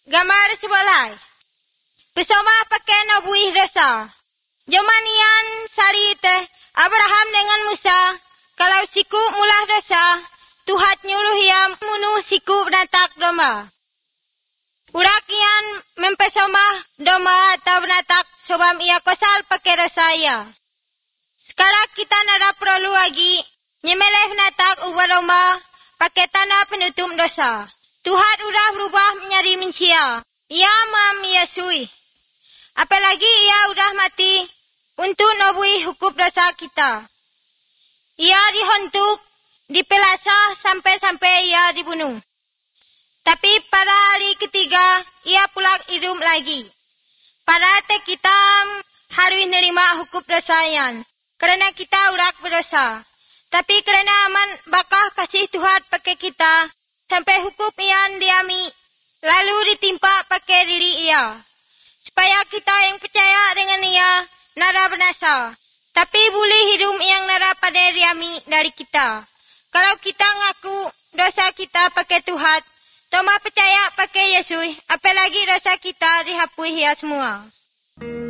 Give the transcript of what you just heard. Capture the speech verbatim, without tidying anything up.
Gambar sebelah. Bersama pakai nabuih dosa. Jomanian sari teh Abraham dengan Musa. Kalau siku mulah dosa, Tuhan nyuruh ia munuh siku benatak domba. Urakian mempesomah domba atau benatak sobam ia kosal pakai dosa ia. Sekarang kita nada perlu lagi nyemeleh benatak ubah domba pakai tanda penutup dosa. Tuhan udah berubah menjadi manusia. Ia mam Yesui. Apalagi ia udah mati untuk nabui hukum dosa kita. Ia dihontuk, dipelasa sampai-sampai ia dibunuh. Tapi pada hari ketiga, ia pula hidup lagi. Pada hati kita harus menerima hukum dosa yang. Kerana kita udah berdosa. Tapi kerana aman bakal kasih Tuhan pakai kita. Sampai hukum yang diami. Lalu ditimpa pakai diri ia. Supaya kita yang percaya dengan ia. Nada binasa. Tapi boleh hidup yang nada pada diami dari kita. Kalau kita ngaku dosa kita pakai Tuhan. Toma percaya pakai Yesus. Apalagi dosa kita dihapus ia semua.